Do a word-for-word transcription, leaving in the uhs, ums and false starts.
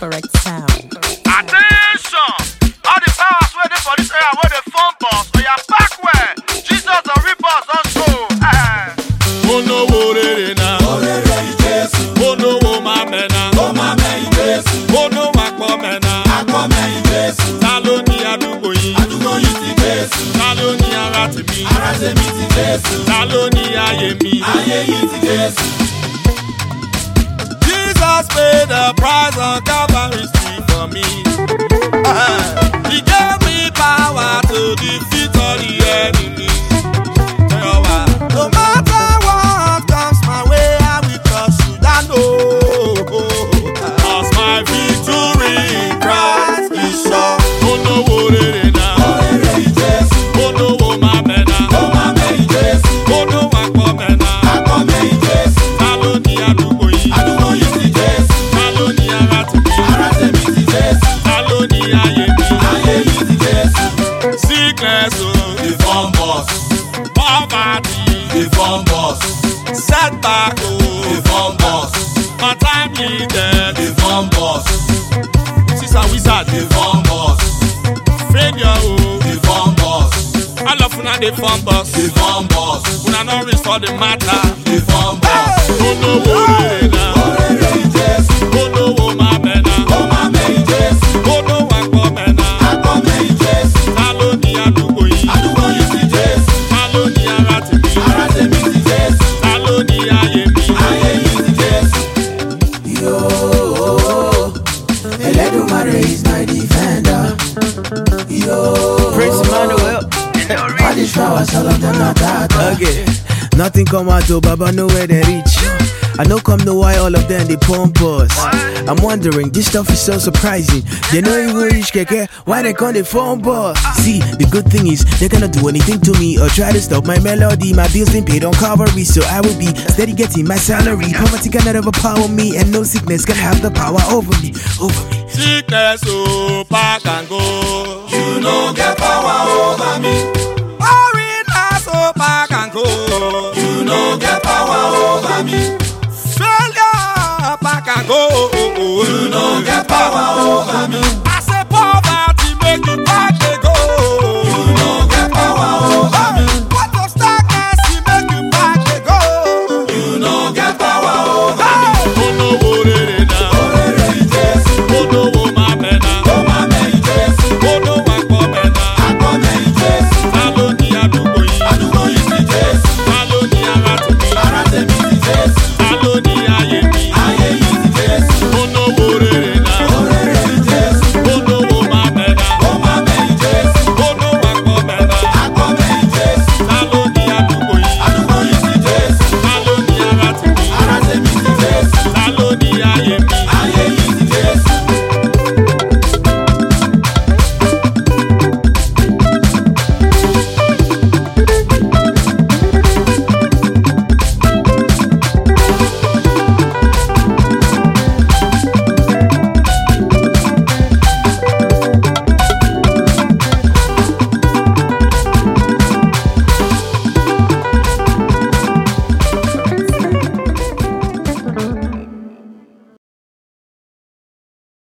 correct sound. Attention! All the powers where they for this area where they phone boss, we are backward. Jesus the reapers also. Oh no, worry na. Oh no, oh my mena. Oh my mena. Oh no, akpo mena. Akpo mena. Talo ni adugo yi. Adugo yi ti Jesu. Talo ni arate mi. Arate mi ti Jesu. Talo ni aye mi. Aye yi ti Jesu. Jesus paid the price on Calvary's tree for me. Uh, he gave me power to defeat all the enemy. No matter what comes my way, I will trust you. I know, cause my victory in Christ is sure. Oh no, worry now. Oh no, oh my mena. Oh my mena. Oh no, akpo mena. Akpo mena. Talo ni adugo yi. Adugo yi ti Jesu. Talo ni arate mi. Arate mi ti Jesu. Talo ni aye mi. Aye yi ti Jesu. Sickness oh, the form boss. Poverty, the form boss. Setback oh, the form boss. Untimely death, the form boss. Sister wizard, the form boss. Failure oh, the form boss. I love una the form boss. The form boss. Una no restore the matter. The form boss. Oh no, worry now. Oh no, oh my mena. Oh my mena. Oh no, akpo mena. Akpo mena. Talo ni adugo yi. Adugo yi ti Jesu. Talo ni arate mi. Arate mi ti Jesu. Talo ni aye mi. Aye yi ti Jesu. Yo, Eledumare is my defender. Yo, Prince Emmanuel. all these flowers, all of them not that. Okay. Nothing come out to Baba know where they reach. I know come know why all of them they pump us. I'm wondering, this stuff is so surprising. They know you will reach keke, why they call the phone boss? See, the good thing is they cannot do anything to me or try to stop my melody. My bills been paid on Calvary, so I will be steady getting my salary. Poverty cannot overpower me, and no sickness can have the power over me. Over me. Sickness oh, pack and go. You know get power over me. Worry now, so pack and go. You know get power over me.